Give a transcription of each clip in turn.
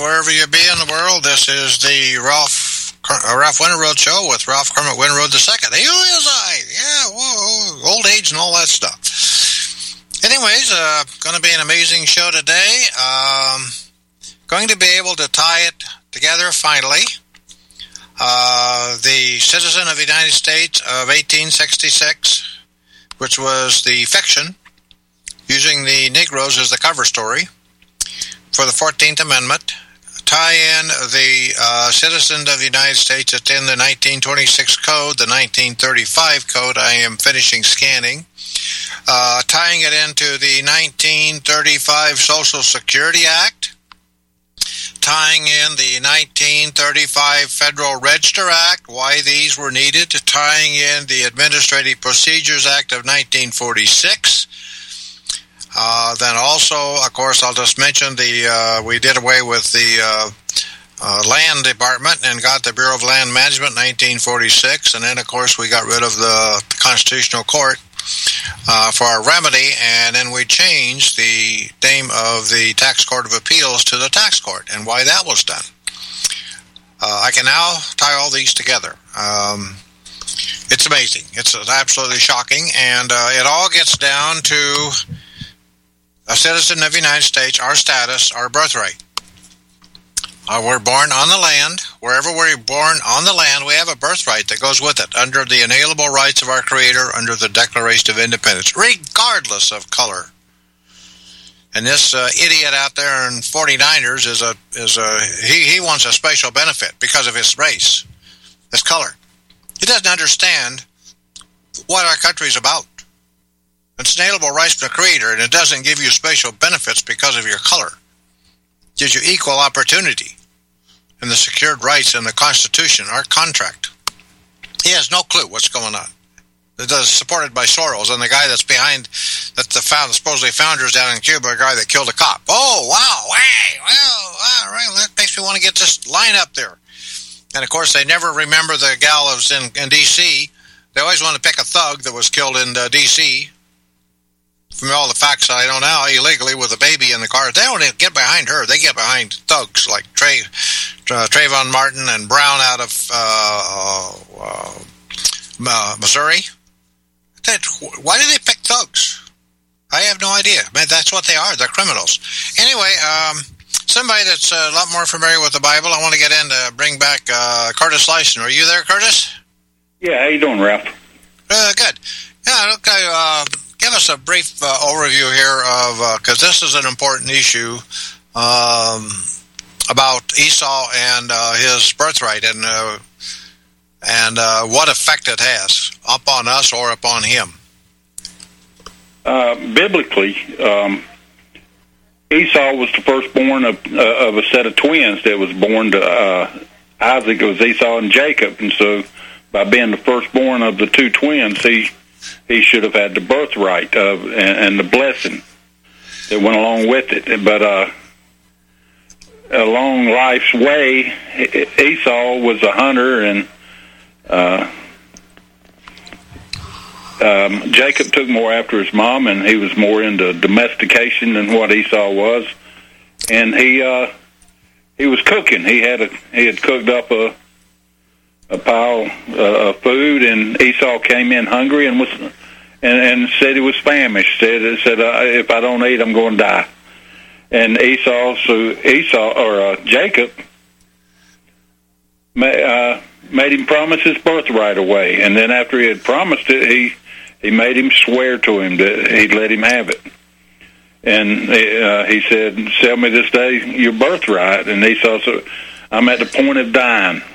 wherever you be in the world. This is the Ralph Winterode Show with Ralph Kermit Winterode II. Who is I? Yeah, whoa, old age and all that stuff. Anyways, going to be an amazing show today. Going to be able to tie it together finally. The Citizen of the United States of 1866, which was the fiction, using the Negroes as the cover story for the 14th Amendment. Tie in the Citizens of the United States that's in the 1926 Code, the 1935 Code I am finishing scanning. Tying it into the 1935 Social Security Act. Tying in the 1935 Federal Register Act, why these were needed. Tying in the Administrative Procedures Act of 1946. Then also, of course, I'll just mention we did away with the Land Department and got the Bureau of Land Management in 1946. And then, of course, we got rid of the Constitutional Court for our remedy, and then we changed the name of the Tax Court of Appeals to the Tax Court, and why that was done. I can now tie all these together. It's amazing. It's absolutely shocking, and it all gets down to a citizen of the United States, our status, our birthright. We're born on the land. Wherever we're born on the land, we have a birthright that goes with it, under the inalienable rights of our Creator, under the Declaration of Independence, regardless of color. And this idiot out there in 49ers he wants a special benefit because of his race, his color. He doesn't understand what our country is about. It's inalienable rights from the Creator, and it doesn't give you special benefits because of your color. It gives you equal opportunity in the secured rights in the Constitution, our contract. He has no clue what's going on. It is supported by Soros and the guy that's behind, that's the supposedly founders down in Cuba, a guy that killed a cop. Oh, wow, hey, well, all right, that makes me want to get this line up there. And, of course, they never remember the gal that was in D.C. They always want to pick a thug that was killed in D.C., from all the facts I know now, illegally with a baby in the car. They don't even get behind her. They get behind thugs like Trayvon Martin and Brown out of Missouri. Why do they pick thugs? I have no idea. Man, that's what they are. They're criminals. Anyway, somebody that's a lot more familiar with the Bible, I want to get in to bring back Curtis Lyson. Are you there, Curtis? Yeah, how you doing, Ralph? Good. Yeah, okay, give us a brief overview here of, because this is an important issue about Esau and his birthright and what effect it has upon us or upon him. Biblically, Esau was the firstborn of a set of twins that was born to Isaac. It was Esau and Jacob, and so by being the firstborn of the two twins, he should have had the birthright and the blessing that went along with it. But along life's way, Esau was a hunter, and Jacob took more after his mom, and he was more into domestication than what Esau was. And he was cooking. He had cooked up a pile of food, and Esau came in hungry and said he was famished. Said if I don't eat, I'm going to die. And Jacob made him promise his birthright away, and then after he had promised it, he made him swear to him that he'd let him have it. And he said, "Sell me this day your birthright." And Esau said, "I'm at the point of dying."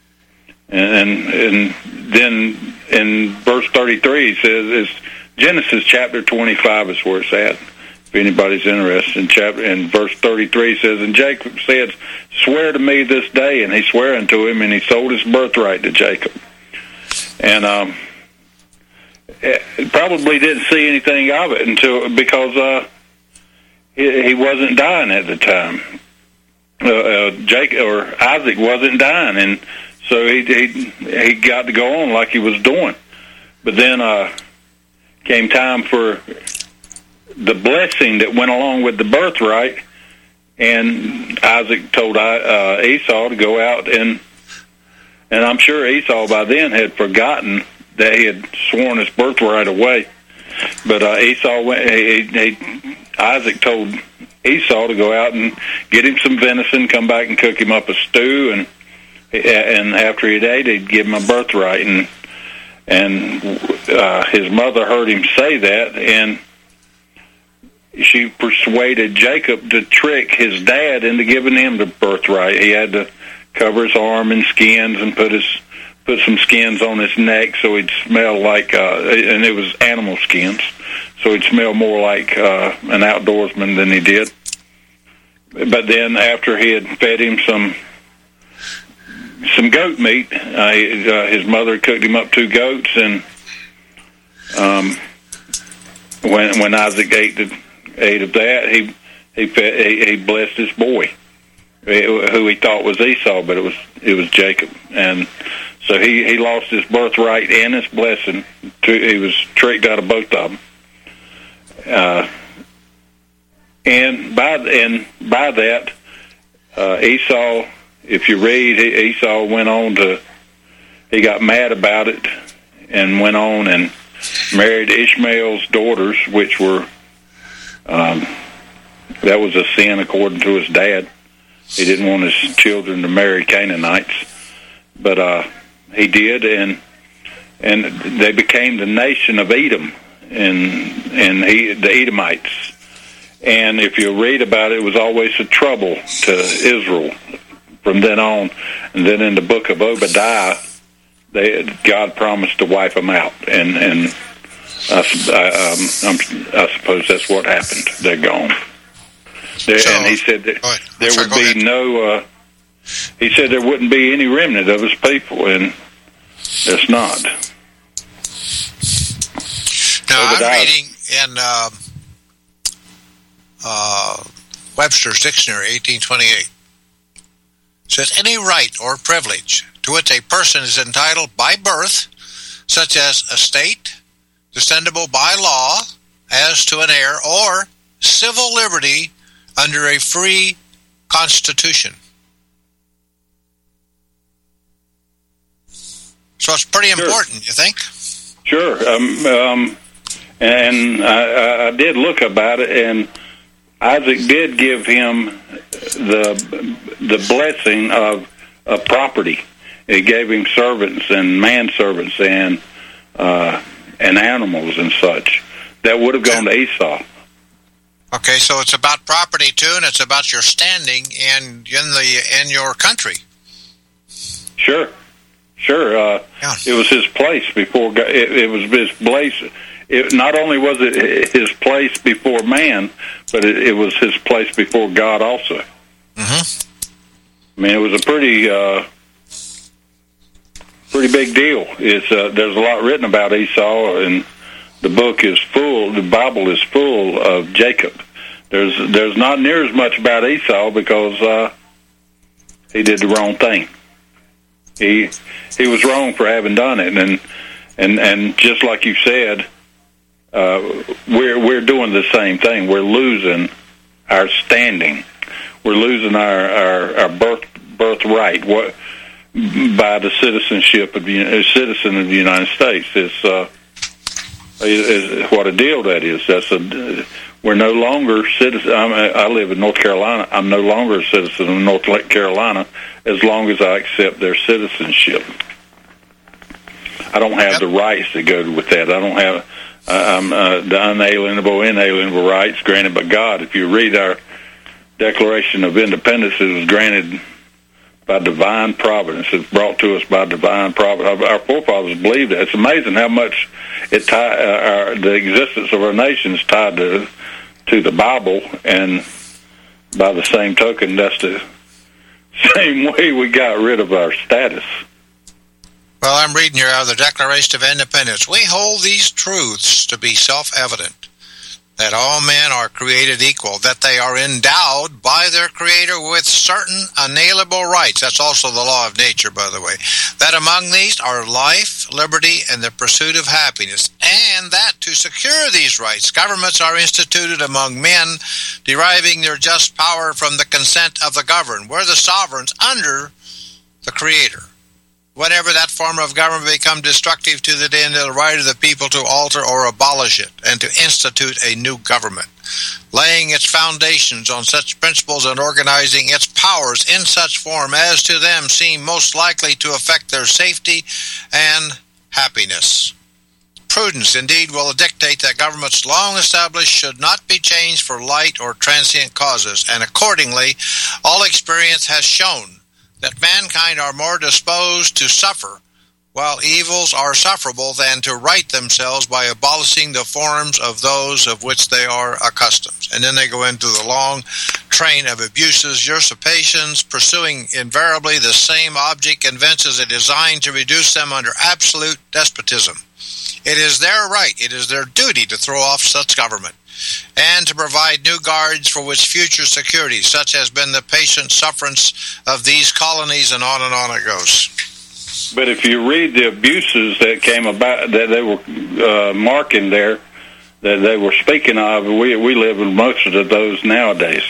And then in verse 33, he says, it's Genesis chapter 25 is where it's at, if anybody's interested. In verse 33 says, and Jacob said, "Swear to me this day." And he swore unto him, and he sold his birthright to Jacob. And probably didn't see anything of it because he wasn't dying at the time. Jacob or Isaac wasn't dying, and so he got to go on like he was doing. But then came time for the blessing that went along with the birthright, And Isaac told Esau to go out, and I'm sure Esau by then had forgotten that he had sworn his birthright away. But Isaac told Esau to go out and get him some venison, come back and cook him up a stew, and after he'd ate, he'd give him a birthright. And his mother heard him say that, and she persuaded Jacob to trick his dad into giving him the birthright. He had to cover his arm in skins and put some skins on his neck so he'd smell like, and it was animal skins, so he'd smell more like an outdoorsman than he did. But then after he had fed him some goat meat, his mother cooked him up 2 goats, and when Isaac ate of that, he blessed his boy, who he thought was Esau, but it was Jacob. And so he lost his birthright and his blessing. He was tricked out of both of them. And by that, Esau, if you read, Esau he got mad about it and went on and married Ishmael's daughters, which were, that was a sin according to his dad. He didn't want his children to marry Canaanites, but he did, and they became the nation of Edom, and the Edomites. And if you read about it, it was always a trouble to Israel from then on. And then in the book of Obadiah, God promised to wipe them out, and I suppose that's what happened. They're gone. And he said that there would be no. He said there wouldn't be any remnant of his people, and there's not. Now I'm reading in Webster's Dictionary, 1828. It says, any right or privilege to which a person is entitled by birth, such as estate, descendable by law, as to an heir, or civil liberty under a free constitution. So it's pretty important, you think? Sure. And I did look about it, and Isaac did give him the blessing of property. He gave him servants and manservants and animals and such. That would have gone to Esau. Okay, so it's about property too, and it's about your standing in your country. Sure. Yeah. It was his place before God. It was his place. Not only was it his place before man, but it was his place before God also. Mm-hmm. I mean, it was a pretty big deal. There's a lot written about Esau, and the Bible is full of Jacob. There's not near as much about Esau because he did the wrong thing. He was wrong for having done it, and just like you said, we're doing the same thing. We're losing our standing. We're losing our birthright. What by the citizenship of citizen of the United States is what a deal that is. We're no longer citizens. I live in North Carolina. I'm no longer a citizen of North Carolina as long as I accept their citizenship. I don't have the rights that go with that. I don't have the inalienable rights granted by God. If you read our Declaration of Independence, it was granted by divine providence. It's brought to us by divine providence. Our forefathers believed that. It's amazing how much the existence of our nation is tied to the Bible, and by the same token, that's the same way we got rid of our status. Well, I'm reading here out of the Declaration of Independence. We hold these truths to be self-evident, that all men are created equal, that they are endowed by their Creator with certain unalienable rights. That's also the law of nature, by the way. That among these are life, liberty, and the pursuit of happiness. And that to secure these rights, governments are instituted among men, deriving their just power from the consent of the governed. We're the sovereigns under the Creator. Whenever that form of government become destructive to the end of the right of the people to alter or abolish it, and to institute a new government, laying its foundations on such principles and organizing its powers in such form as to them seem most likely to affect their safety and happiness. Prudence, indeed, will dictate that governments long established should not be changed for light or transient causes, and accordingly, all experience has shown that mankind are more disposed to suffer, while evils are sufferable, than to right themselves by abolishing the forms of those of which they are accustomed. And then they go into the long train of abuses, usurpations, pursuing invariably the same object, convinces a design to reduce them under absolute despotism. It is their right, it is their duty to throw off such government, and to provide new guards for which future security, such has been the patient sufferance of these colonies, and on it goes. But if you read the abuses that came about, that they were marking there, that they were speaking of, we live in most of those nowadays.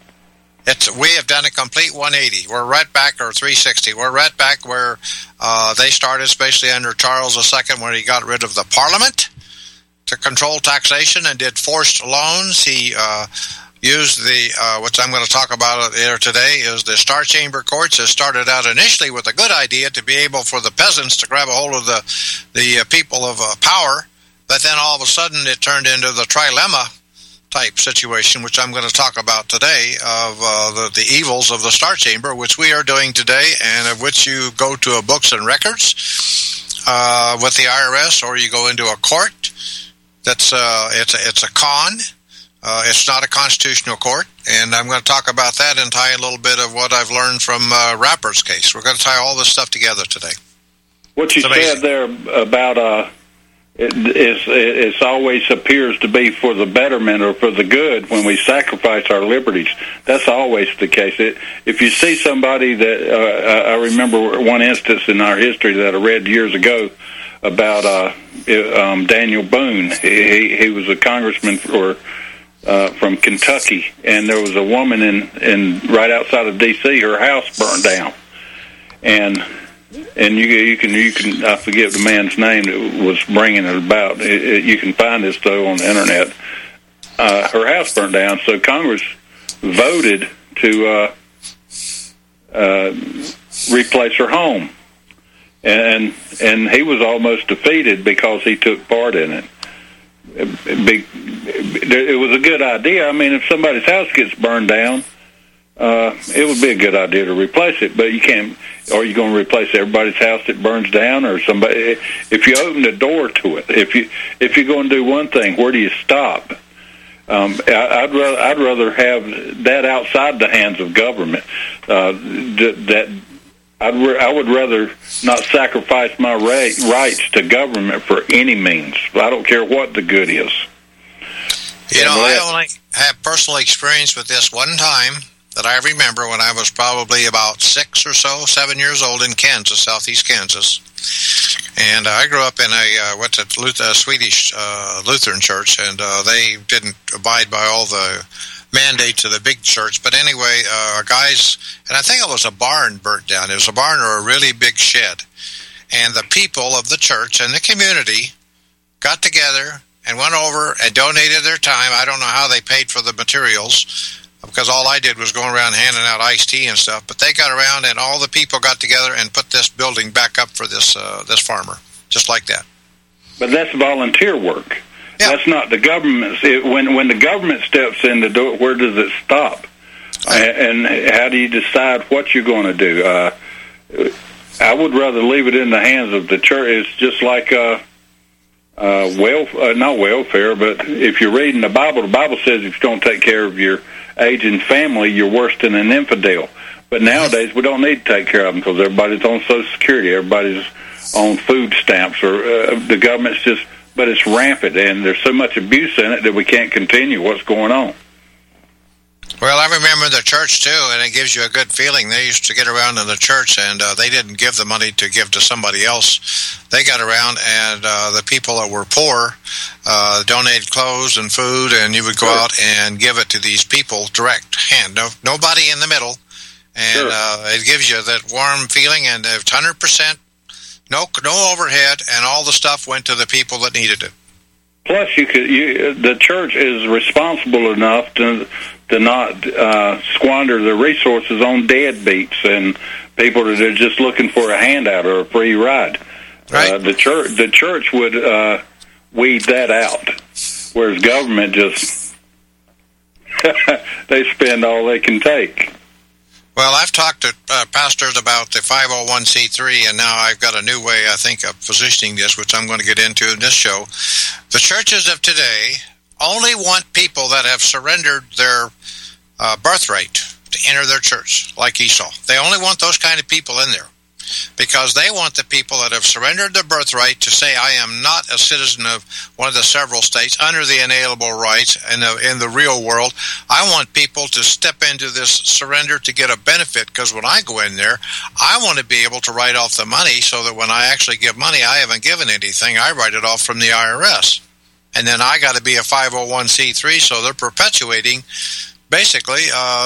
We have done a complete 180. We're right back, or 360. We're right back where they started, especially under Charles II, when he got rid of the Parliament to control taxation and did forced loans. He used the, which I'm going to talk about here today, is the Star Chamber courts. It started out initially with a good idea to be able for the peasants to grab a hold of the people of power, but then all of a sudden it turned into the trilemma type situation, which I'm going to talk about today, of the evils of the Star Chamber, which we are doing today, and of which you go to a books and records with the IRS, or you go into a court. That's it's a con. It's not a constitutional court, and I'm going to talk about that and tie a little bit of what I've learned from Rapper's case. We're going to tie all this stuff together today. What you said there about it always appears to be for the betterment or for the good when we sacrifice our liberties. That's always the case. If you see somebody that I remember one instance in our history that I read years ago about Daniel Boone. He was a congressman from Kentucky, and there was a woman in right outside of D.C. Her house burned down, and you can I forget the man's name that was bringing it about. You can find this though on the internet. Her house burned down, so Congress voted to replace her home. And he was almost defeated because he took part in it. It was a good idea. I mean, if somebody's house gets burned down, it would be a good idea to replace it. But you can't. Are you going to replace everybody's house that burns down, or somebody? If you open the door to it, if you're going to do one thing, where do you stop? I'd rather have that outside the hands of government. I would rather not sacrifice my rights to government for any means. I don't care what the good is. You know, I only have personal experience with this one time that I remember when I was probably about 7 years old in Kansas, southeast Kansas. And I grew up in a Swedish Lutheran church, and they didn't abide by all the mandates of the big church. But anyway, guys, and I think it was a barn burnt down. It was a barn or a really big shed. And the people of the church and the community got together and went over and donated their time. I don't know how they paid for the materials, because all I did was going around handing out iced tea and stuff. But they got around, and all the people got together and put this building back up for this farmer, just like that. But that's volunteer work. Yeah. That's not the government. When the government steps in to do it, where does it stop? And how do you decide what you're going to do? I would rather leave it in the hands of the church. It's just like not welfare, but if you're reading the Bible says if you don't take care of your aging family, you're worse than an infidel. But nowadays, we don't need to take care of them because everybody's on Social Security, everybody's on food stamps, or the government's just but it's rampant, and there's so much abuse in it that we can't continue what's going on. Well, I remember the church, too, and it gives you a good feeling. They used to get around in the church, and they didn't give the money to give to somebody else. They got around, and the people that were poor donated clothes and food, and you would go out and give it to these people direct hand. Nobody in the middle. And it gives you that warm feeling, and 100%, no overhead, and all the stuff went to the people that needed it. Plus, the church is responsible enough to not squander their resources on deadbeats and people that are just looking for a handout or a free ride. Right. The church would weed that out, whereas government just they spend all they can take. Well, I've talked to pastors about the 501c3, and now I've got a new way, I think, of positioning this, which I'm going to get into in this show. The churches of today only want people that have surrendered their birthright to enter their church, like Esau. They only want those kind of people in there because they want the people that have surrendered their birthright to say, I am not a citizen of one of the several states under the inalienable rights in the real world. I want people to step into this surrender to get a benefit, because when I go in there, I want to be able to write off the money so that when I actually give money, I haven't given anything. I write it off from the IRS. And then I got to be a 501c3, so they're perpetuating, basically,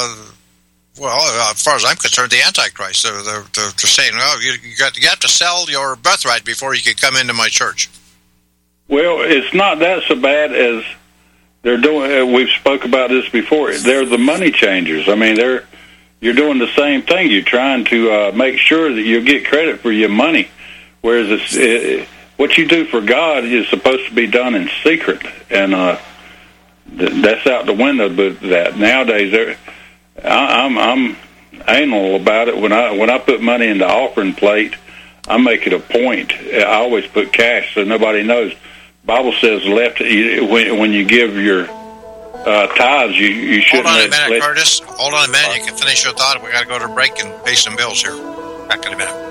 as far as I'm concerned, the Antichrist. They're saying, "Oh, you have to sell your birthright before you can come into my church." Well, it's not that so bad as they're doing. We've spoke about this before. They're the money changers. I mean, you're doing the same thing. You're trying to make sure that you get credit for your money, whereas what you do for God is supposed to be done in secret, and that's out the window. But that nowadays, I'm anal about it. When I put money in the offering plate, I make it a point. I always put cash so nobody knows. Bible says when you give your tithes, you shouldn't. Hold on a minute, Curtis. Hold on a minute. You can finish your thought. We got to go to break and pay some bills here. Back in a minute.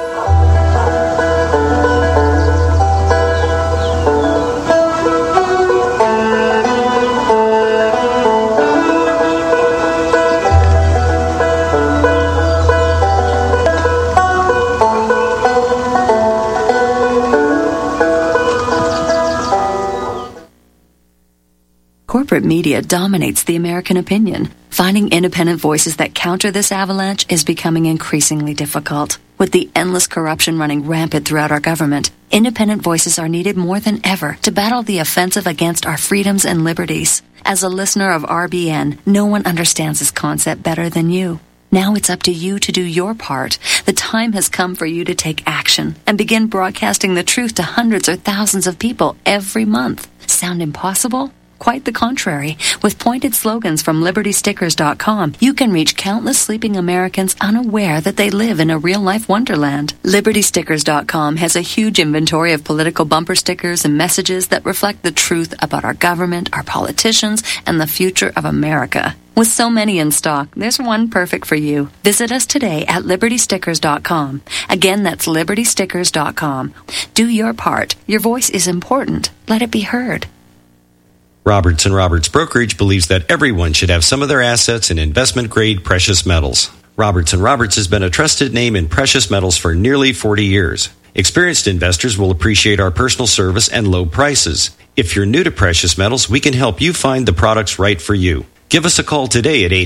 Corporate media dominates the American opinion. Finding independent voices that counter this avalanche is becoming increasingly difficult. With the endless corruption running rampant throughout our government, independent voices are needed more than ever to battle the offensive against our freedoms and liberties. As a listener of RBN, no one understands this concept better than you. Now it's up to you to do your part. The time has come for you to take action and begin broadcasting the truth to hundreds or thousands of people every month. Sound impossible? Quite the contrary. With pointed slogans from LibertyStickers.com, you can reach countless sleeping Americans unaware that they live in a real-life wonderland. LibertyStickers.com has a huge inventory of political bumper stickers and messages that reflect the truth about our government, our politicians, and the future of America. With so many in stock, there's one perfect for you. Visit us today at LibertyStickers.com. Again, that's LibertyStickers.com. Do your part. Your voice is important. Let it be heard. Roberts & Roberts Brokerage believes that everyone should have some of their assets in investment-grade precious metals. Roberts & Roberts has been a trusted name in precious metals for nearly 40 years. Experienced investors will appreciate our personal service and low prices. If you're new to precious metals, we can help you find the products right for you. Give us a call today at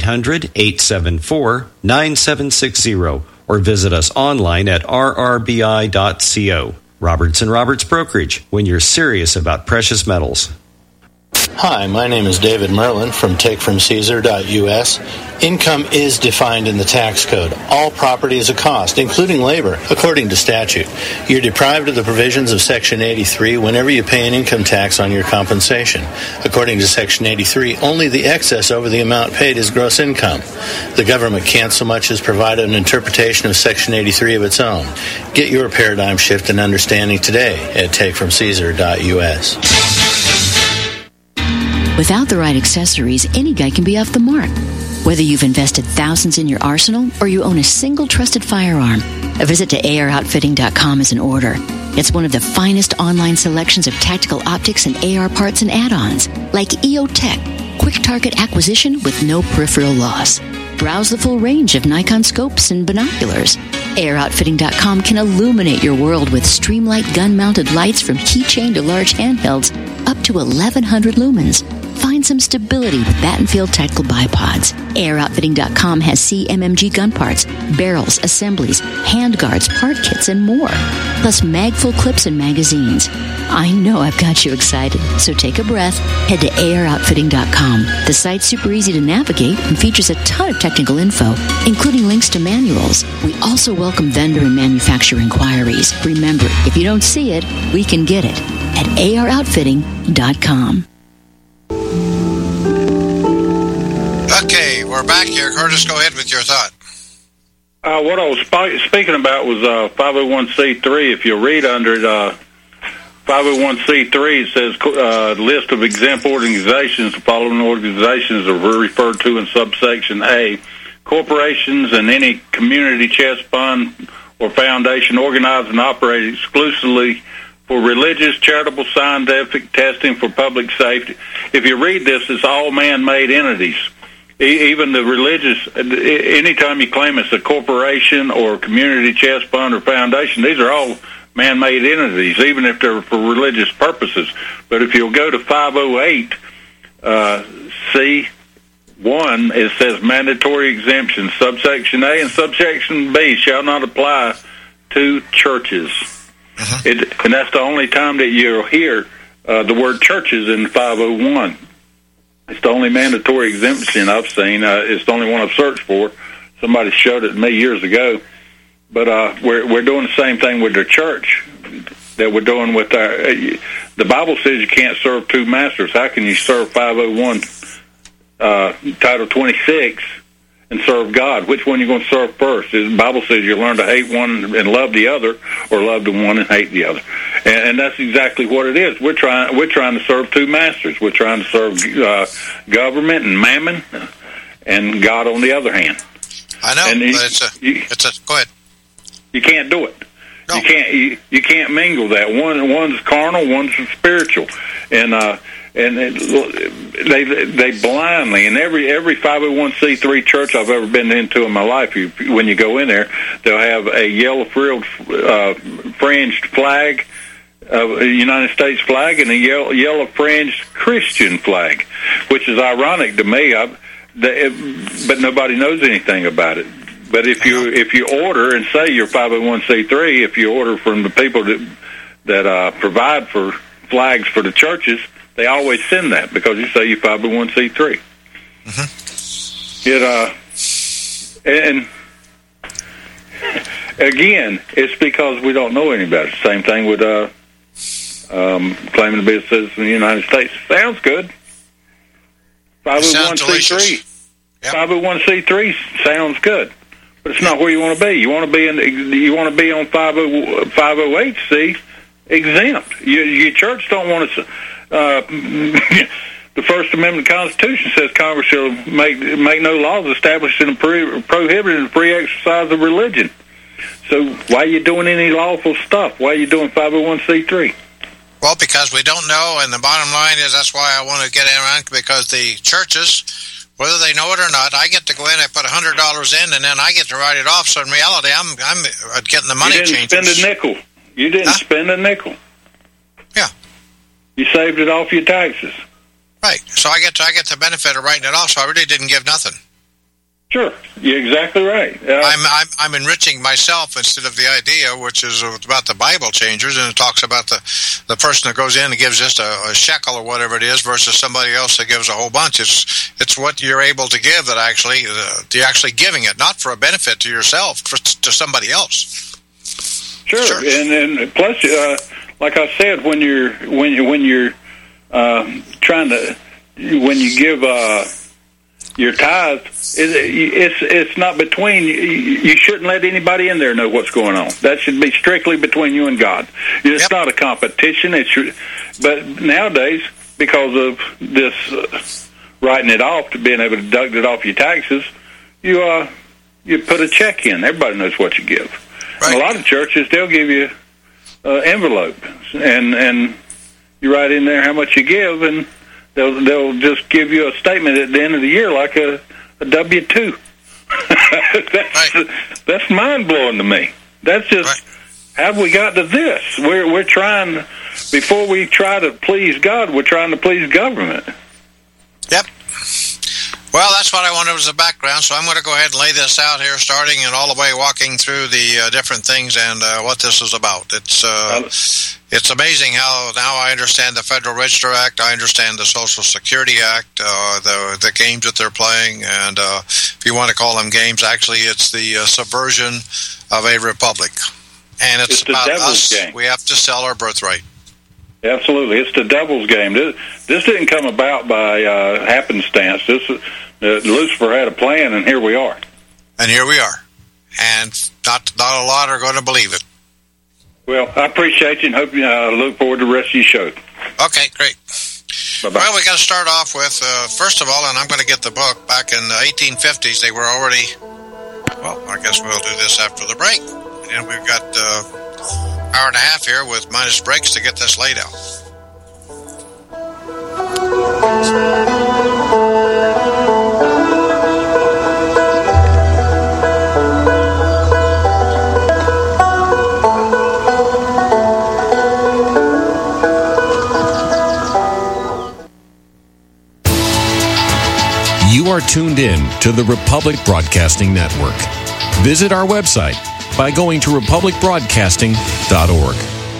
800-874-9760 or visit us online at rrbi.co. Roberts & Roberts Brokerage, when you're serious about precious metals. Hi, my name is David Merlin from TakeFromCaesar.us. Income is defined in the tax code. All property is a cost, including labor, according to statute. You're deprived of the provisions of Section 83 whenever you pay an income tax on your compensation. According to Section 83, only the excess over the amount paid is gross income. The government can't so much as provide an interpretation of Section 83 of its own. Get your paradigm shift and understanding today at TakeFromCaesar.us. Without the right accessories, any guy can be off the mark. Whether you've invested thousands in your arsenal or you own a single trusted firearm, a visit to AROutfitting.com is in order. It's one of the finest online selections of tactical optics and AR parts and add-ons, like EOTech, quick target acquisition with no peripheral loss. Browse the full range of Nikon scopes and binoculars. AROutfitting.com can illuminate your world with Streamlight gun-mounted lights from keychain to large handhelds up to 1,100 lumens. Find some stability with Battenfield Tactical Bipods. AirOutfitting.com has CMMG gun parts, barrels, assemblies, handguards, part kits, and more. Plus magful clips and magazines. I know I've got you excited, so take a breath. Head to AirOutfitting.com. The site's super easy to navigate and features a ton of technical info, including links to manuals. We also welcome vendor and manufacturer inquiries. Remember, if you don't see it, we can get it at AirOutfitting.com. Okay, we're back here. Curtis, go ahead with your thought. What I was speaking about was 501c3. If you read under it, 501c3, it says list of exempt organizations. The following organizations are referred to in subsection A. Corporations and any community chest fund or foundation organized and operated exclusively for religious, charitable, scientific testing for public safety. If you read this, it's all man-made entities. Even the religious, anytime you claim it's a corporation or community chest fund or foundation, these are all man-made entities, even if they're for religious purposes. But if you'll go to 508 C1, it says mandatory exemptions. Subsection A and subsection B shall not apply to churches. And that's the only time that you'll hear the word churches in 501. It's the only mandatory exemption I've seen. It's the only one I've searched for. Somebody showed it to me years ago. But we're doing the same thing with the church that we're doing with our... the Bible says you can't serve two masters. How can you serve 501 Title 26 and serve God? Which one are you going to serve first? The Bible says you learn to hate one and love the other, or love the one and hate the other. And that's exactly what it is. We're trying to serve two masters. We're trying to serve government and mammon, and God on the other hand. I know, but go ahead. You can't do it. No. You can't mingle that. One's carnal, one's spiritual, and they blindly, and every 501c3 church I've ever been into in my life, when you go in there, they'll have a yellow fringed flag, a United States flag, and a yellow fringed Christian flag, which is ironic to me. But nobody knows anything about it. But if you order and say you're 501c3, if you order from the people that provide for flags for the churches, they always send that because you say you're 501c3. And again, it's because we don't know any better. Same thing with claiming to be a citizen of the United States. Sounds good. 501c3. Yep. 501c3 sounds good, but it's not where you want to be. You want to be on 508c exempt. Your church don't want to. The First Amendment Constitution says Congress shall make no laws establishing prohibiting the free exercise of religion. So why are you doing any lawful stuff? Why are you doing 501c3? Well, because we don't know, and the bottom line is that's why I want to get around, because the churches, whether they know it or not, I get to go in, I put $100 in, and then I get to write it off. So in reality, I'm getting the money changers. You didn't spend a nickel. You didn't spend a nickel. Yeah. You saved it off your taxes. Right. So I get the benefit of writing it off, so I really didn't give nothing. Sure. You're exactly right. I'm enriching myself instead of the idea, which is about the Bible changers, and it talks about the person that goes in and gives just a shekel or whatever it is versus somebody else that gives a whole bunch. It's what you're able to give that you're actually giving it, not for a benefit to yourself, to somebody else. Sure. And plus, like I said, when you give your tithe, it's not between you shouldn't let anybody in there know what's going on. That should be strictly between you and God. It's not a competition. But nowadays, because of this writing it off to being able to deduct it off your taxes, you put a check in. Everybody knows what you give. Right. And a lot of churches, they'll give you envelope, and you write in there how much you give, and they'll just give you a statement at the end of the year like a W-2. That's mind-blowing to me. That's just how we got to this. We're trying, before we try to please God, we're trying to please government. Yep. Well, that's what I wanted as a background, so I'm going to go ahead and lay this out here, starting and all the way walking through the different things and what this is about. It's amazing how now I understand the Federal Register Act, I understand the Social Security Act, the games that they're playing, and if you want to call them games, actually it's the subversion of a republic. And it's about us. Game. We have to sell our birthright. Absolutely. It's the devil's game. This didn't come about by happenstance. Lucifer had a plan, and here we are. And here we are. And not a lot are going to believe it. Well, I appreciate you, and hope you look forward to the rest of your show. Okay, great. Bye-bye. Well, we got to start off with, first of all, and I'm going to get the book, back in the 1850s, they were already, well, I guess we'll do this after the break. And we've got hour and a half here with minus breaks to get this laid out. You are tuned in to the Republic Broadcasting Network. Visit our website by going to republicbroadcasting.org.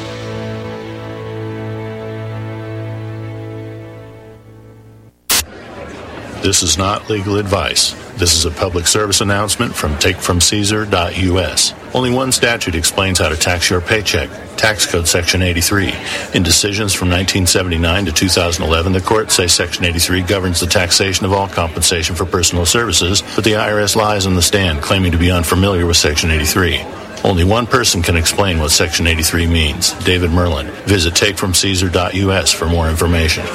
This is not legal advice. This is a public service announcement from takefromcaesar.us. Only one statute explains how to tax your paycheck, Tax Code Section 83. In decisions from 1979 to 2011, the courts say Section 83 governs the taxation of all compensation for personal services, but the IRS lies on the stand, claiming to be unfamiliar with Section 83. Only one person can explain what Section 83 means, David Merlin. Visit takefromcaesar.us for more information.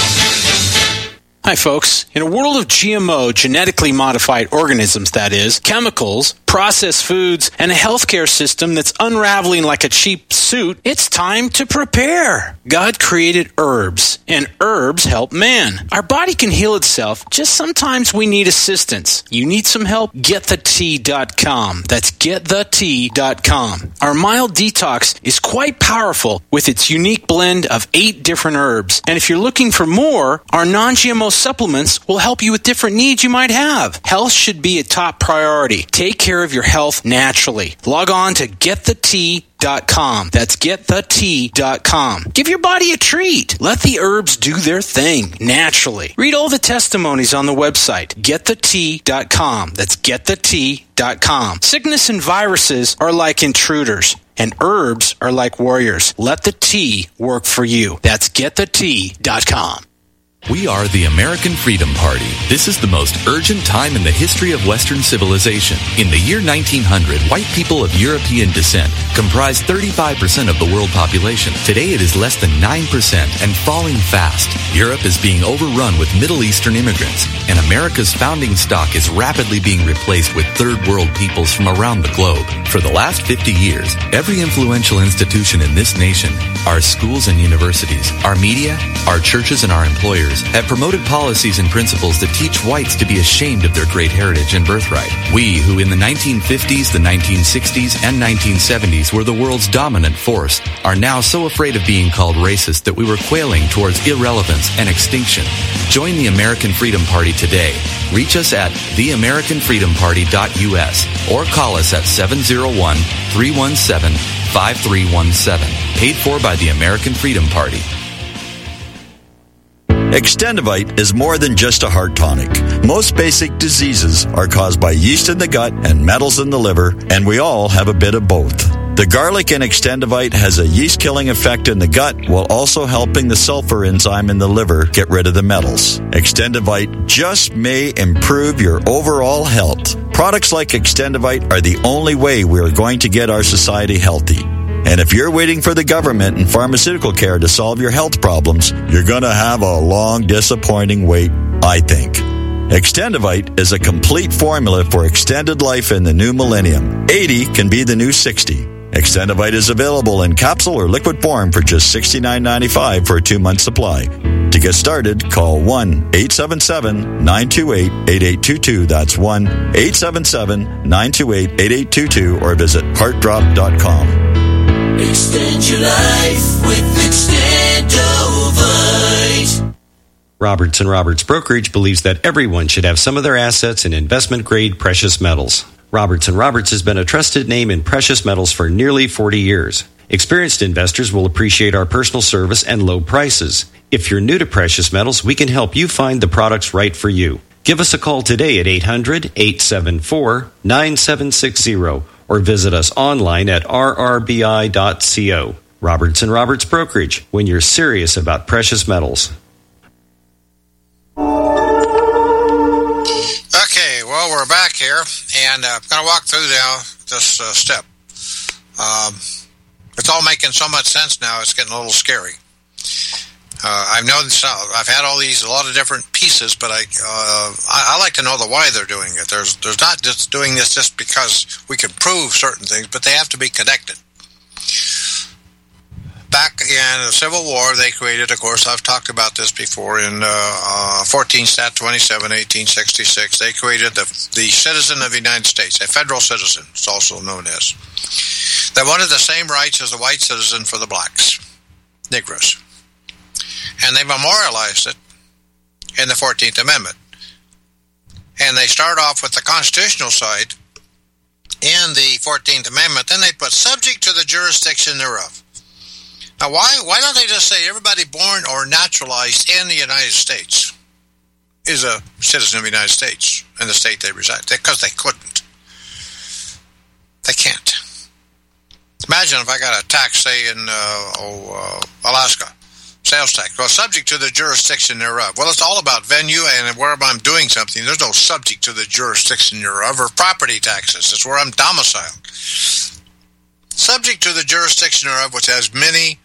Hi, folks. In a world of GMO, genetically modified organisms, that is, chemicals, processed foods, and a healthcare system that's unraveling like a cheap suit, it's time to prepare. God created herbs, and herbs help man. Our body can heal itself, just sometimes we need assistance. You need some help? GetTheTea.com. That's GetTheTea.com. Our mild detox is quite powerful with its unique blend of 8 different herbs. And if you're looking for more, our non-GMO supplements will help you with different needs you might have. Health should be a top priority. Take care of your health naturally. Log on to GetTheTea.com. That's GetTheTea.com. Give your body a treat. Let the herbs do their thing naturally. Read all the testimonies on the website, GetTheTea.com. That's GetTheTea.com. Sickness and viruses are like intruders, and herbs are like warriors. Let the tea work for you. That's GetTheTea.com. We are the American Freedom Party. This is the most urgent time in the history of Western civilization. In the year 1900, white people of European descent comprised 35% of the world population. Today it is less than 9% and falling fast. Europe is being overrun with Middle Eastern immigrants, and America's founding stock is rapidly being replaced with third world peoples from around the globe. For the last 50 years, every influential institution in this nation, our schools and universities, our media, our churches, and our employers have promoted policies and principles that teach whites to be ashamed of their great heritage and birthright. We, who in the 1950s, the 1960s, and 1970s were the world's dominant force, are now so afraid of being called racist that we were quailing towards irrelevance and extinction. Join the American Freedom Party today. Reach us at theamericanfreedomparty.us or call us at 701-317-5317. Paid for by the American Freedom Party. Extendivite is more than just a heart tonic. Most basic diseases are caused by yeast in the gut and metals in the liver, and we all have a bit of both. The garlic in Extendivite has a yeast-killing effect in the gut while also helping the sulfur enzyme in the liver get rid of the metals. Extendivite just may improve your overall health. Products like Extendivite are the only way we are going to get our society healthy. And if you're waiting for the government and pharmaceutical care to solve your health problems, you're going to have a long, disappointing wait I think. Extendivite is a complete formula for extended life in the new millennium. 80 can be the new 60. Extendivite is available in capsule or liquid form for just $69.95 for a 2-month supply. To get started, call 1-877-928-8822. That's 1-877-928-8822 or visit heartdrop.com. Extend your life with Extendivite. Roberts & Roberts Brokerage believes that everyone should have some of their assets in investment-grade precious metals. Roberts & Roberts has been a trusted name in precious metals for nearly 40 years. Experienced investors will appreciate our personal service and low prices. If you're new to precious metals, we can help you find the products right for you. Give us a call today at 800-874-9760 or visit us online at rrbi.co. Roberts & Roberts Brokerage, when you're serious about precious metals. Okay, well, we're back here, and I'm going to walk through now this step. It's all making so much sense now, it's getting a little scary. I've had a lot of different pieces, but I like to know the why they're doing it. There's not just doing this just because we can prove certain things, but they have to be connected. Back in the Civil War, they created, of course, I've talked about this before, in 14 Stat 27, 1866, they created the citizen of the United States, a federal citizen, it's also known as, that wanted the same rights as the white citizen for the blacks, Negroes. And they memorialized it in the 14th Amendment. And they start off with the constitutional side in the 14th Amendment, then they put subject to the jurisdiction thereof. Now, why don't they just say everybody born or naturalized in the United States is a citizen of the United States in the state they reside? Because they couldn't. They can't. Imagine if I got a tax, say, in Alaska, sales tax. Well, subject to the jurisdiction thereof. Well, it's all about venue and where I'm doing something. There's no subject to the jurisdiction thereof, or property taxes. It's where I'm domiciled. Subject to the jurisdiction thereof, which has many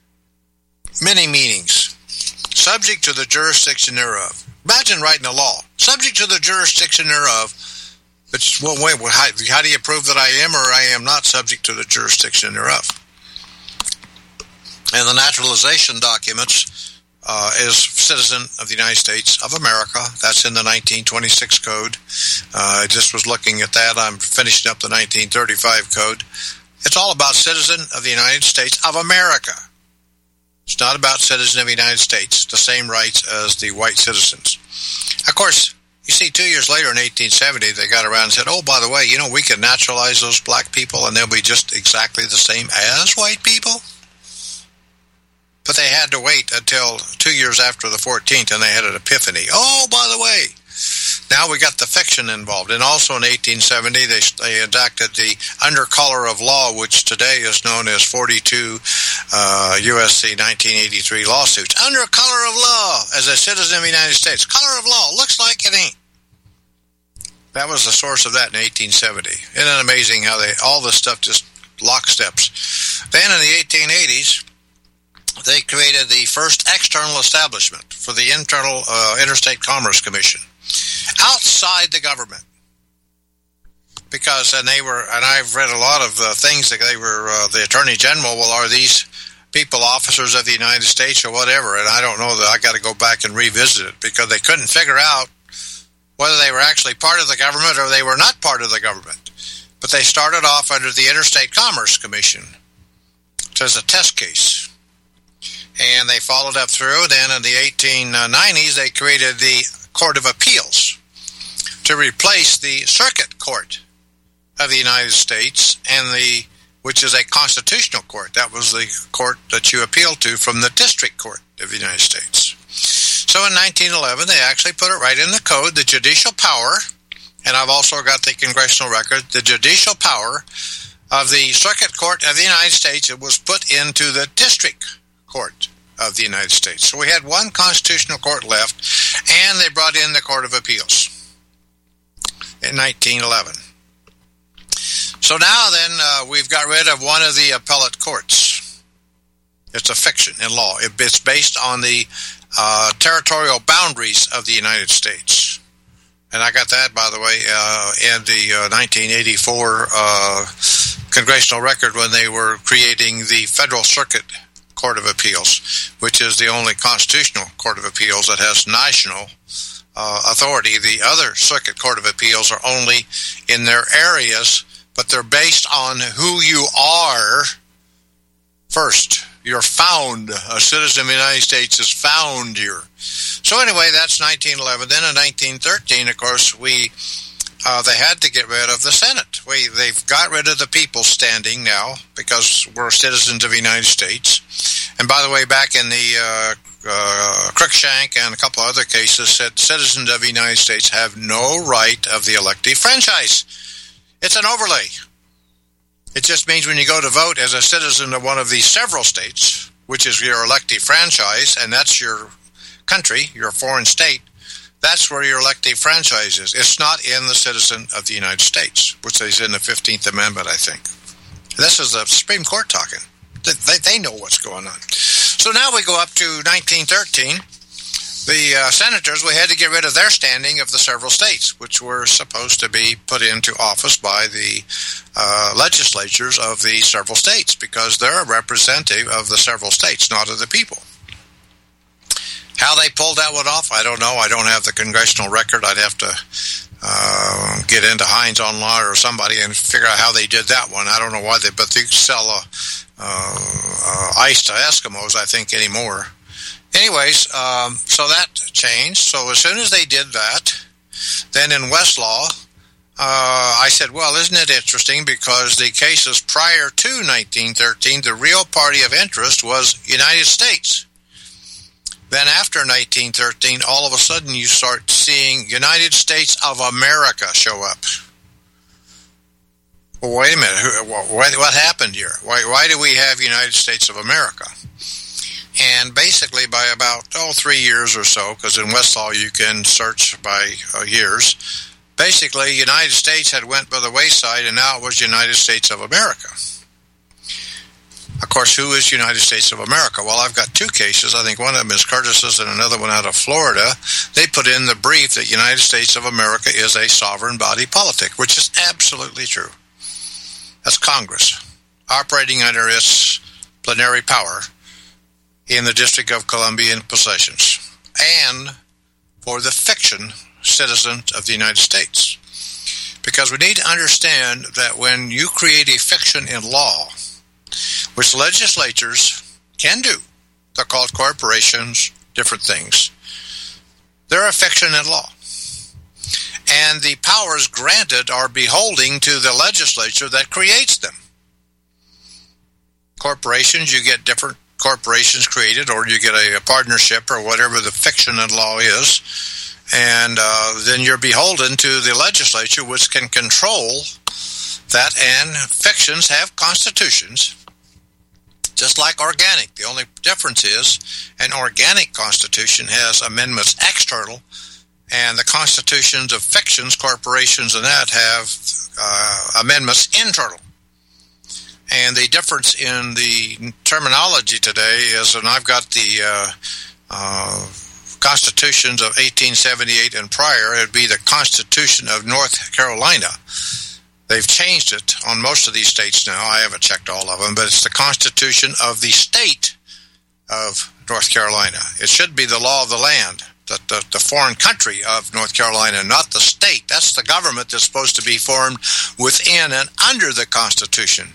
meanings. Subject to the jurisdiction thereof. Imagine writing a law. Subject to the jurisdiction thereof. It's, well, wait, how do you prove that I am or I am not subject to the jurisdiction thereof? And the naturalization documents is citizen of the United States of America. That's in the 1926 code. I just was looking at that. I'm finishing up the 1935 code. It's all about citizen of the United States of America. It's not about citizen of the United States, the same rights as the white citizens. Of course, you see, 2 years later in 1870, they got around and said, oh, by the way, we can naturalize those black people and they'll be just exactly the same as white people. But they had to wait until 2 years after the 14th, and they had an epiphany. Oh, by the way, now we got the fiction involved. And also in 1870, they enacted the Under Color of Law, which today is known as 42 USC 1983 lawsuits. Under color of law, as a citizen of the United States. Color of law, looks like it ain't. That was the source of that in 1870. Isn't it amazing how all this stuff just locksteps? Then in the 1880s, they created the first external establishment for the internal Interstate Commerce Commission outside the government, because and I've read a lot of things that they were the Attorney General. Well, are these people officers of the United States or whatever? And I don't know, that I got to go back and revisit it, because they couldn't figure out whether they were actually part of the government or they were not part of the government. But they started off under the Interstate Commerce Commission as a test case. And they followed up through. Then in the 1890s, they created the Court of Appeals to replace the Circuit Court of the United States, which is a constitutional court. That was the court that you appealed to from the District Court of the United States. So in 1911, they actually put it right in the code, the judicial power, and I've also got the congressional record, the judicial power of the Circuit Court of the United States. It was put into the District Court of the United States. So we had one constitutional court left, and they brought in the Court of Appeals in 1911. So now then, we've got rid of one of the appellate courts. It's a fiction in law. It's based on the territorial boundaries of the United States. And I got that, by the way, in the 1984 Congressional Record when they were creating the Federal Circuit Court of Appeals, which is the only constitutional court of appeals that has national authority. The other Circuit Court of Appeals are only in their areas, but they're based on who you are first. You're found. A citizen of the United States is found here. So anyway, that's 1911. Then in 1913, of course, they had to get rid of the Senate. They've got rid of the people standing now because we're citizens of the United States. And by the way, back in the Cruikshank and a couple of other cases said citizens of the United States have no right of the elective franchise. It's an overlay. It just means when you go to vote as a citizen of one of these several states, which is your elective franchise, and that's your country, your foreign state, that's where your elective franchise is. It's not in the citizen of the United States, which is in the 15th Amendment, I think. This is the Supreme Court talking. They know what's going on. So now we go up to 1913. The senators, we had to get rid of their standing of the several states, which were supposed to be put into office by the legislatures of the several states, because they're a representative of the several states, not of the people. How they pulled that one off, I don't know. I don't have the congressional record. I'd have to get into Heinz Online or somebody and figure out how they did that one. I don't know why but they sell ice to Eskimos, I think, anymore. Anyways, so that changed. So as soon as they did that, then in Westlaw, I said, well, isn't it interesting, because the cases prior to 1913, the real party of interest was United States. Then after 1913, all of a sudden you start seeing United States of America show up. Well, wait a minute, what happened here? Why do we have United States of America? And basically by about 3 years or so, because in Westlaw you can search by years, basically United States had went by the wayside, and now it was United States of America. Of course, who is United States of America? Well, I've got two cases. I think one of them is Curtis's and another one out of Florida. They put in the brief that United States of America is a sovereign body politic, which is absolutely true. That's Congress operating under its plenary power in the District of Columbia and possessions, and for the fiction citizens of the United States. Because we need to understand that when you create a fiction in law, which legislatures can do, they're called corporations, different things, they're a fiction in law. And the powers granted are beholding to the legislature that creates them. Corporations, you get different corporations created, or you get a partnership or whatever the fiction in law is, and then you're beholden to the legislature, which can control that, and fictions have constitutions, just like organic. The only difference is an organic constitution has amendments external, and the constitutions of fictions, corporations, and that have amendments internal. And the difference in the terminology today is, and I've got the constitutions of 1878 and prior, it would be the Constitution of North Carolina. They've changed it on most of these states now. I haven't checked all of them, but it's the Constitution of the state of North Carolina. It should be the law of the land, the foreign country of North Carolina, not the state. That's the government that's supposed to be formed within and under the Constitution.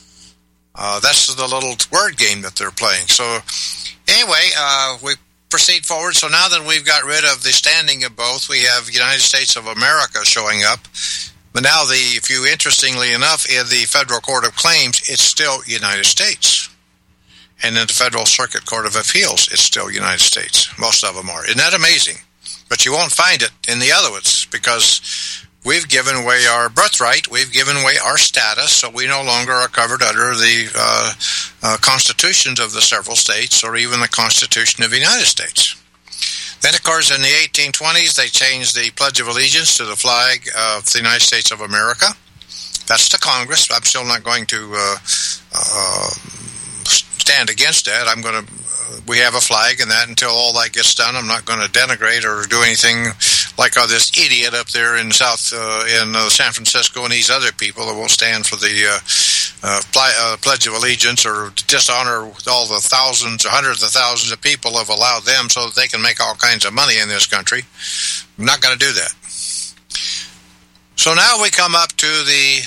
That's the little word game that they're playing. So anyway, we proceed forward. So now that we've got rid of the standing of both, we have United States of America showing up. But now, interestingly enough, in the Federal Court of Claims, it's still United States. And in the Federal Circuit Court of Appeals, it's still United States. Most of them are. Isn't that amazing? But you won't find it in the other ones, because we've given away our birthright, we've given away our status, so we no longer are covered under the constitutions of the several states, or even the Constitution of the United States. Then, of course, in the 1820s, they changed the Pledge of Allegiance to the flag of the United States of America. That's to Congress. I'm still not going to stand against that. I'm going to we have a flag and that. Until all that gets done, I'm not going to denigrate or do anything like this idiot up there in San Francisco and these other people that won't stand for the Pledge of Allegiance or dishonor all the thousands or hundreds of thousands of people have allowed them so that they can make all kinds of money in this country. I'm not going to do that. So now we come up to the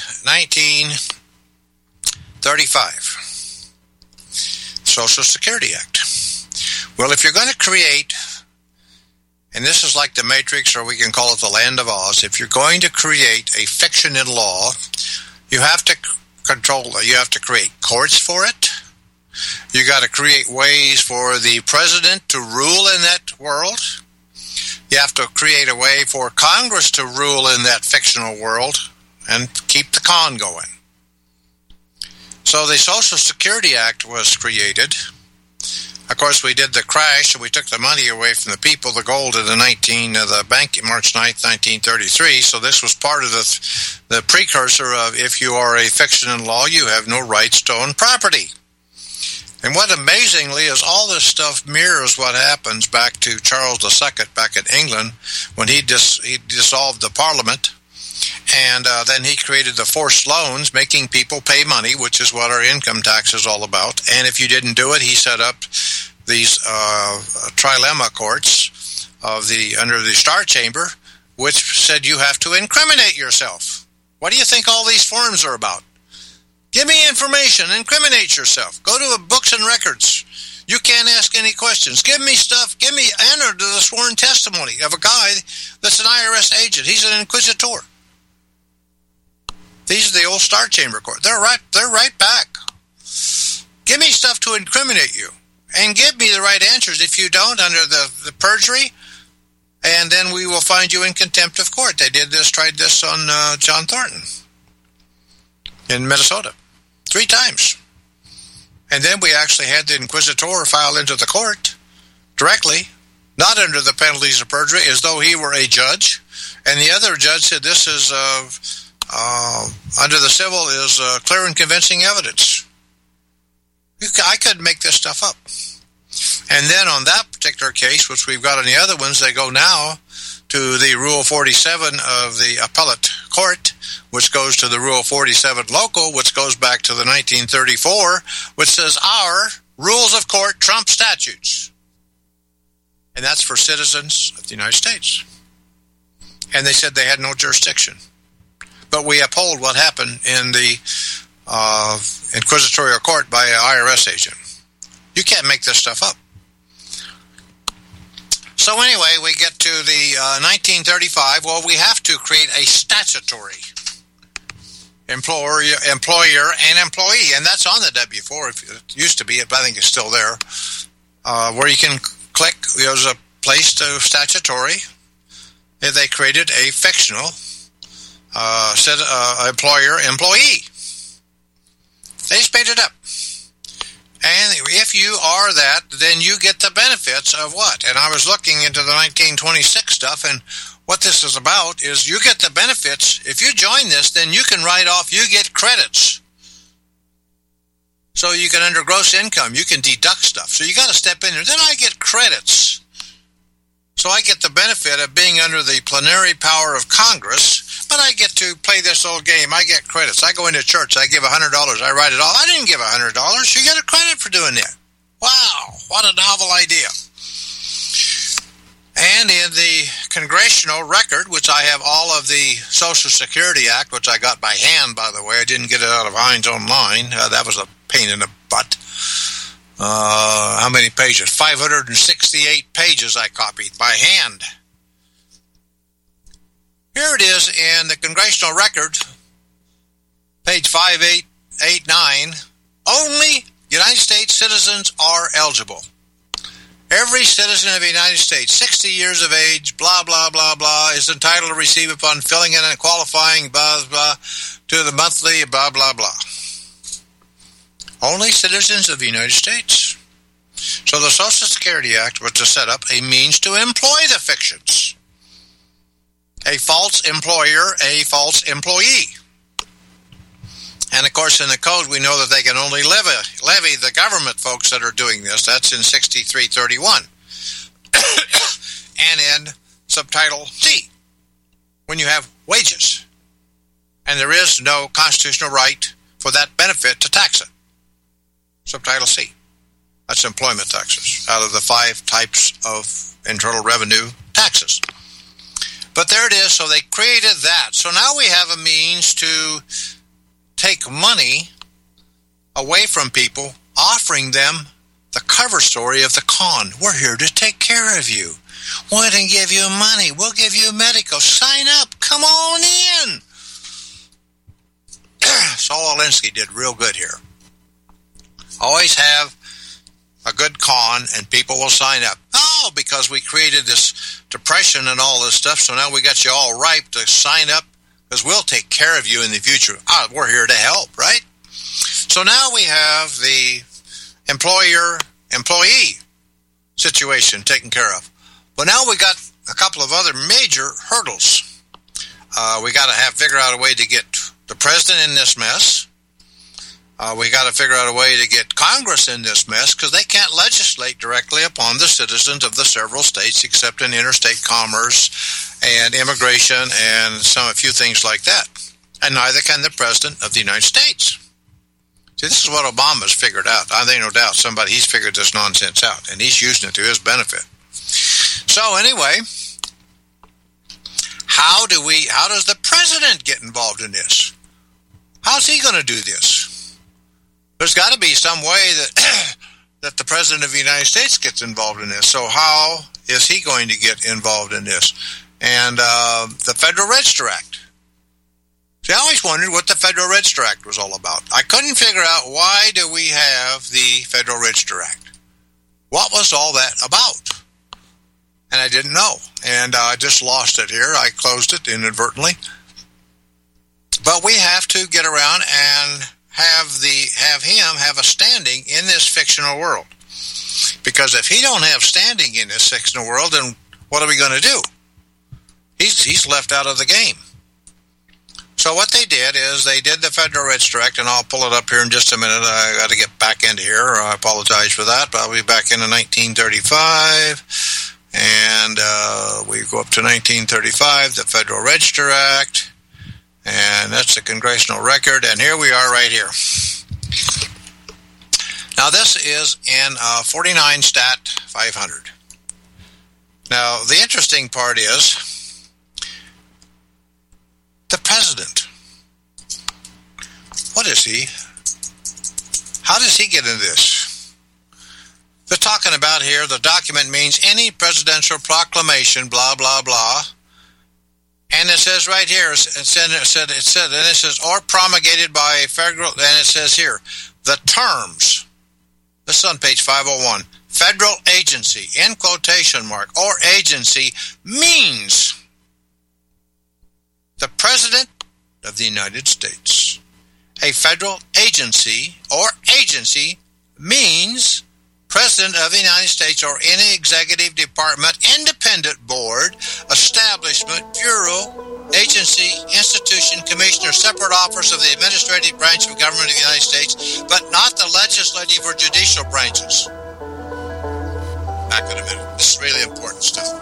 1935 Social Security Act. Well, if you're going to create, and this is like the Matrix, or we can call it the Land of Oz, if you're going to create a fiction in law, you have to control it. You have to create courts for it. You got to create ways for the president to rule in that world. You have to create a way for Congress to rule in that fictional world and keep the con going. So the Social Security Act was created. Of course, we did the crash, and we took the money away from the people, the gold in the bank March 9th, 1933. So this was part of the precursor of if you are a fiction in law, you have no rights to own property. And what amazingly is all this stuff mirrors what happens back to Charles II back in England when he dissolved the Parliament. And then he created the forced loans, making people pay money, which is what our income tax is all about. And if you didn't do it, he set up these trilemma courts under the Star Chamber, which said you have to incriminate yourself. What do you think all these forms are about? Give me information. Incriminate yourself. Go to books and records. You can't ask any questions. Give me stuff. Enter to the sworn testimony of a guy that's an IRS agent. He's an inquisitor. These are the old Star Chamber court. They're right back. Give me stuff to incriminate you, and give me the right answers. If you don't, under the perjury, and then we will find you in contempt of court. They tried this on John Thornton in Minnesota 3 times. And then we actually had the inquisitor file into the court directly, not under the penalties of perjury, as though he were a judge. And the other judge said this is under the civil is clear and convincing evidence. I couldn't make this stuff up. And then on that particular case, which we've got on the other ones, they go now to the Rule 47 of the appellate court, which goes to the Rule 47 local, which goes back to the 1934, which says our rules of court trump statutes. And that's for citizens of the United States. And they said they had no jurisdiction. But we uphold what happened in the inquisitorial court by an IRS agent. You can't make this stuff up. So anyway, we get to the 1935. Well, we have to create a statutory employer and employee, and that's on the W-4. It used to be, but I think it's still there, where you can click. There's a place to statutory. They created a fictional employer-employee. They just made it up. And if you are that, then you get the benefits of what? And I was looking into the 1926 stuff, and what this is about is you get the benefits. If you join this, then you can write off, you get credits. So you can, under gross income, you can deduct stuff. So you got to step in there. Then I get credits. So I get the benefit of being under the plenary power of Congress, but I get to play this old game. I get credits. I go into church. I give $100. I write it off. I didn't give $100. You get a credit for doing that. Wow, what a novel idea. And in the Congressional Record, which I have all of the Social Security Act, which I got by hand, by the way. I didn't get it out of Heinz Online. That was a pain in the butt. How many pages? 568 pages I copied by hand. Here it is in the Congressional Record, page 5889. Only United States citizens are eligible. Every citizen of the United States, 60 years of age, blah, blah, blah, blah, is entitled to receive upon filling in and qualifying, blah, blah, to the monthly, blah, blah, blah. Only citizens of the United States. So the Social Security Act was to set up a means to employ the fictions. A false employer, a false employee. And, of course, in the code, we know that they can only levy the government folks that are doing this. That's in 6331. And in Subtitle C, when you have wages. And there is no constitutional right for that benefit to tax it. Subtitle C. That's employment taxes, out of the 5 types of internal revenue taxes. But there it is, so they created that. So now we have a means to take money away from people, offering them the cover story of the con. We're here to take care of you. We can give you money. We'll give you medical. Sign up. Come on in. Saul Alinsky did real good here. Always have a good con and people will sign up. Oh, because we created this depression and all this stuff, so now we got you all ripe to sign up because we'll take care of you in the future. We're here to help, right? So now we have the employer-employee situation taken care of. But now we got a couple of other major hurdles. We got to figure out a way to get the president in this mess. We got to figure out a way to get Congress in this mess because they can't legislate directly upon the citizens of the several states except in interstate commerce and immigration and a few things like that. And neither can the president of the United States. See, this is what Obama's figured out. I think no doubt he's figured this nonsense out, and he's using it to his benefit. So anyway, how does the president get involved in this? How's he going to do this? There's got to be some way that the president of the United States gets involved in this. So how is he going to get involved in this? And the Federal Register Act. See, I always wondered what the Federal Register Act was all about. I couldn't figure out why do we have the Federal Register Act. What was all that about? And I didn't know. And I just lost it here. I closed it inadvertently. But we have to get around and have him have a standing in this fictional world. Because if he don't have standing in this fictional world, then what are we going to do? He's left out of the game. So what they did is they did the Federal Register Act, and I'll pull it up here in just a minute. I got to get back into here. I apologize for that, but I'll be back into 1935. And we go up to 1935, the Federal Register Act. And that's the congressional record, and here we are right here. Now this is in 49 Stat 500. Now the interesting part is the president. What is he? How does he get into this? They're talking about here, the document means any presidential proclamation, blah, blah, blah. And it says right here, it says, or promulgated by a federal, and it says here, the terms, this is on page 501, federal agency, in quotation mark, or agency, means the President of the United States. A federal agency, or agency, means President of the United States or any executive department, independent board, establishment, bureau, agency, institution, commission, or separate office of the administrative branch of government of the United States, but not the legislative or judicial branches. Back in a minute. This is really important stuff.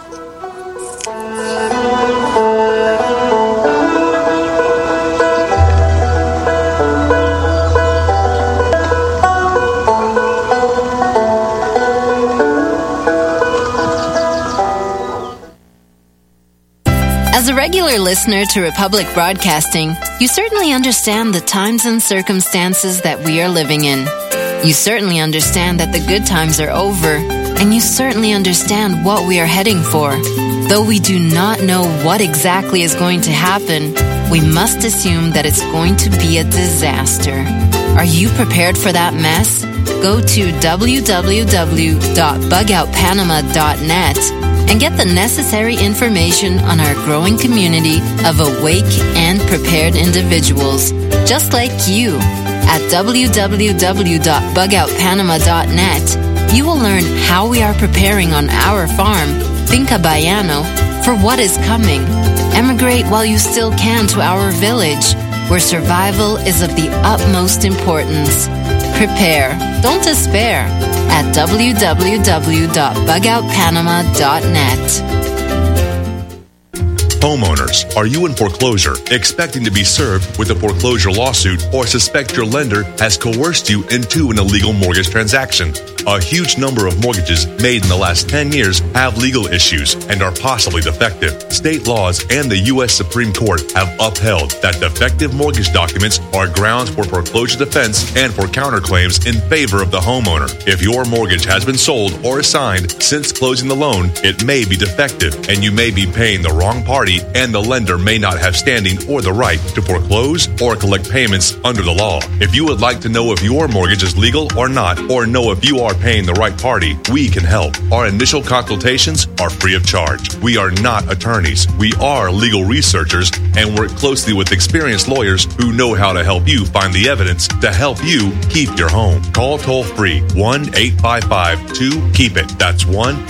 As a regular listener to Republic Broadcasting, you certainly understand the times and circumstances that we are living in. You certainly understand that the good times are over, and you certainly understand what we are heading for. Though we do not know what exactly is going to happen, we must assume that it's going to be a disaster. Are you prepared for that mess? Go to www.bugoutpanama.net and get the necessary information on our growing community of awake and prepared individuals, just like you. At www.bugoutpanama.net, you will learn how we are preparing on our farm, Finca Bayano, for what is coming. Emigrate while you still can to our village. where survival is of the utmost importance. Prepare, don't despair, at www.bugoutpanama.net. Homeowners, are you in foreclosure, expecting to be served with a foreclosure lawsuit, or suspect your lender has coerced you into an illegal mortgage transaction? A huge number of mortgages made in the last 10 years have legal issues and are possibly defective. State laws and the U.S. Supreme Court have upheld that defective mortgage documents are grounds for foreclosure defense and for counterclaims in favor of the homeowner. If your mortgage has been sold or assigned since closing the loan, it may be defective and you may be paying the wrong party, and the lender may not have standing or the right to foreclose or collect payments under the law. If you would like to know if your mortgage is legal or not, or know if you are paying the right party, we can help. Our initial consultations are free of charge. We are not attorneys. We are legal researchers and work closely with experienced lawyers who know how to help you find the evidence to help you keep your home. Call toll-free 1-855-2-KEEP-IT. That's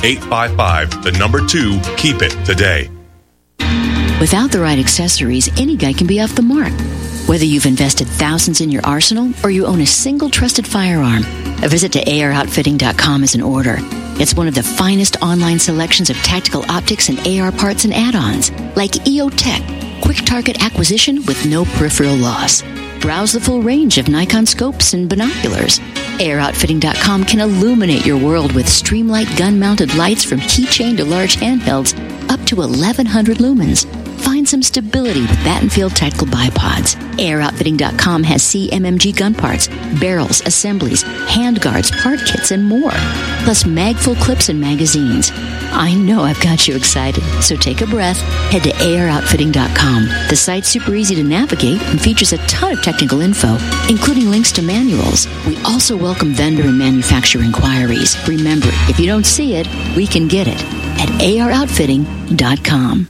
1-855-2-KEEP-IT today. Without the right accessories, any guy can be off the mark. Whether you've invested thousands in your arsenal or you own a single trusted firearm, a visit to AROutfitting.com is in order. It's one of the finest online selections of tactical optics and AR parts and add-ons, like EOTech, quick target acquisition with no peripheral loss. Browse the full range of Nikon scopes and binoculars. AROutfitting.com can illuminate your world with Streamlight gun-mounted lights from keychain to large handhelds up to 1,100 lumens. Find some stability with Battenfield Tactical Bipods. AROutfitting.com has CMMG gun parts, barrels, assemblies, handguards, part kits, and more. Plus mag-full clips and magazines. I know I've got you excited, so take a breath. Head to AROutfitting.com. The site's super easy to navigate and features a ton of technical info, including links to manuals. We also welcome vendor and manufacturer inquiries. Remember, if you don't see it, we can get it at AROutfitting.com.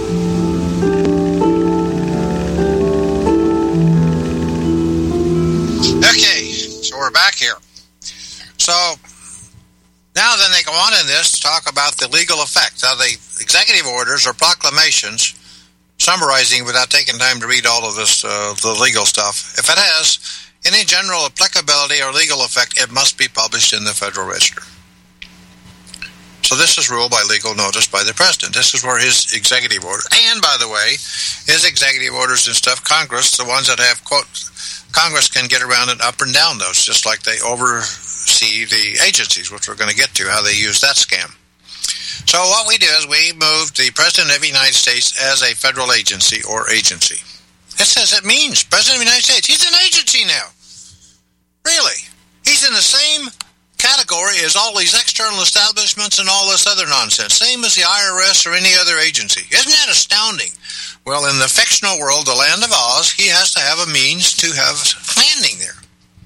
We're back here. So now then they go on in this to talk about the legal effect. Now the executive orders or proclamations, summarizing without taking time to read all of this, the legal stuff, if it has any general applicability or legal effect, it must be published in the Federal Register. So this is ruled by legal notice by the President. This is where his executive order, and by the way, his executive orders and stuff, Congress, the ones that have, quote, Congress can get around and up and down those, just like they oversee the agencies, which we're going to get to, how they use that scam. So what we do is we moved the President of the United States as a federal agency or agency. It says it means President of the United States. He's an agency now. Really. He's in the same category as all these external establishments and all this other nonsense. Same as the IRS or any other agency. Isn't that astounding? Well, in the fictional world, the land of Oz, he has to have a means to have landing there.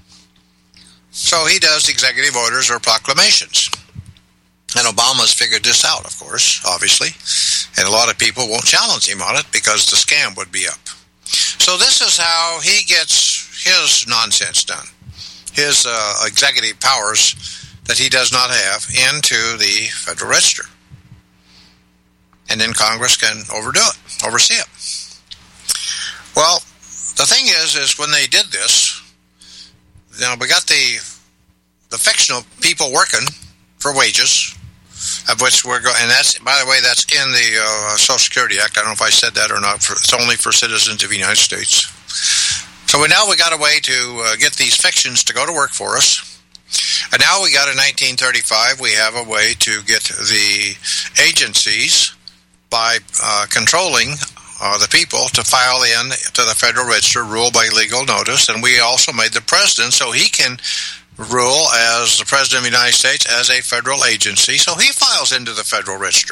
So he does executive orders or proclamations. And Obama's figured this out, of course, obviously. And a lot of people won't challenge him on it because the scam would be up. So this is how he gets his nonsense done. His executive powers that he does not have into the Federal Register. And then Congress can oversee it. Well, the thing is when they did this, you know, we got the fictional people working for wages, of which we're going, and that's, by the way, that's in the Social Security Act. I don't know if I said that or not. It's only for citizens of the United States. So we got a way to get these fictions to go to work for us. And now we got in 1935, we have a way to get the agencies by controlling the people to file in to the Federal Register, rule by legal notice. And we also made the President so he can rule as the President of the United States as a federal agency. So he files into the Federal Register.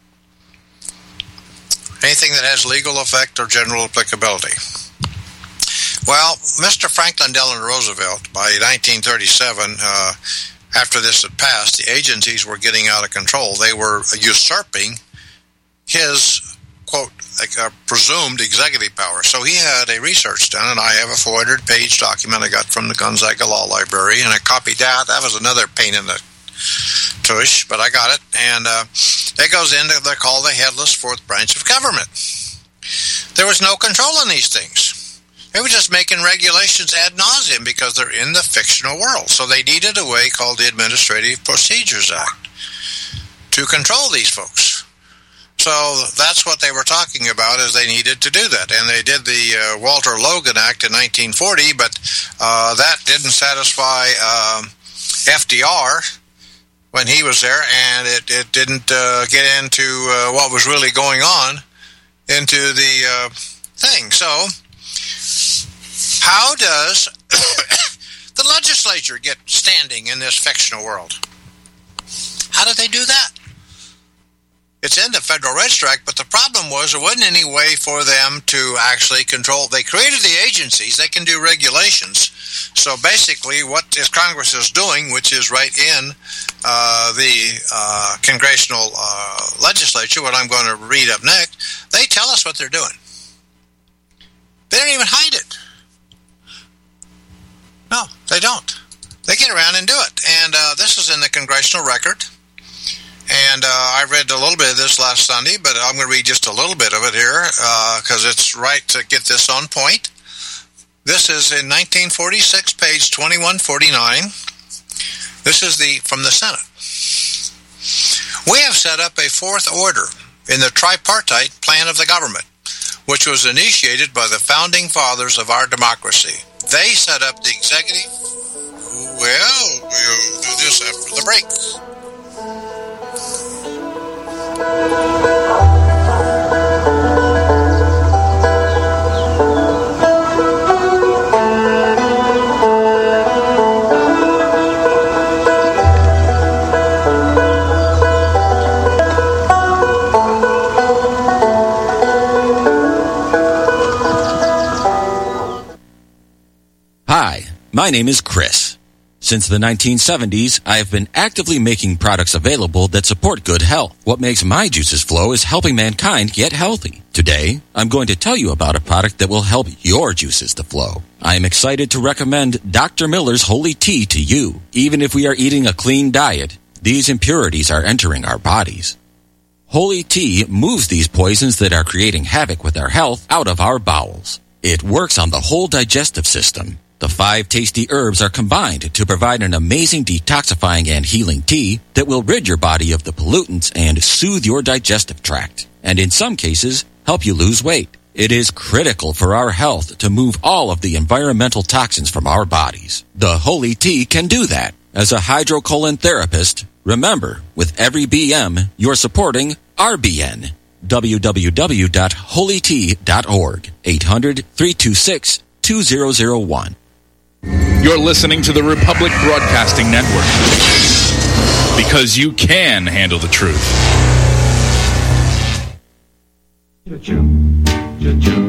Anything that has legal effect or general applicability. Well, Mr. Franklin Delano Roosevelt, by 1937, after this had passed, the agencies were getting out of control. They were usurping his, quote, presumed executive power. So he had a research done, and I have a 400-page document I got from the Gonzaga Law Library, and I copied that. That was another pain in the tush, but I got it. And it goes into, they're called the Headless Fourth Branch of Government. There was no control in these things. They were just making regulations ad nauseum because they're in the fictional world. So they needed a way called the Administrative Procedures Act to control these folks. So that's what they were talking about, is they needed to do that. And they did the Walter Logan Act in 1940, but that didn't satisfy FDR when he was there, and it didn't get into what was really going on into the thing. So how does the legislature get standing in this fictional world? How did they do that? It's in the Federal Register Act, but the problem was there wasn't any way for them to actually control. They created the agencies. They can do regulations. So basically what this Congress is doing, which is right in the congressional legislature, what I'm going to read up next, they tell us what they're doing. They don't even hide it. No, they don't. They get around and do it. And this is in the congressional record. And I read a little bit of this last Sunday, but I'm going to read just a little bit of it here because it's right to get this on point. This is in 1946, page 2149. This is from the Senate. We have set up a fourth order in the tripartite plan of the government, which was initiated by the founding fathers of our democracy. They set up the executive. Well, we'll do this after the break. Hi, my name is Chris. Since the 1970s, I have been actively making products available that support good health. What makes my juices flow is helping mankind get healthy. Today, I'm going to tell you about a product that will help your juices to flow. I am excited to recommend Dr. Miller's Holy Tea to you. Even if we are eating a clean diet, these impurities are entering our bodies. Holy Tea moves these poisons that are creating havoc with our health out of our bowels. It works on the whole digestive system. The 5 tasty herbs are combined to provide an amazing detoxifying and healing tea that will rid your body of the pollutants and soothe your digestive tract, and in some cases, help you lose weight. It is critical for our health to move all of the environmental toxins from our bodies. The Holy Tea can do that. As a hydrocolon therapist, remember, with every BM, you're supporting RBN. www.holytea.org. 800-326-2001. You're listening to the Republic Broadcasting Network, because you can handle the truth.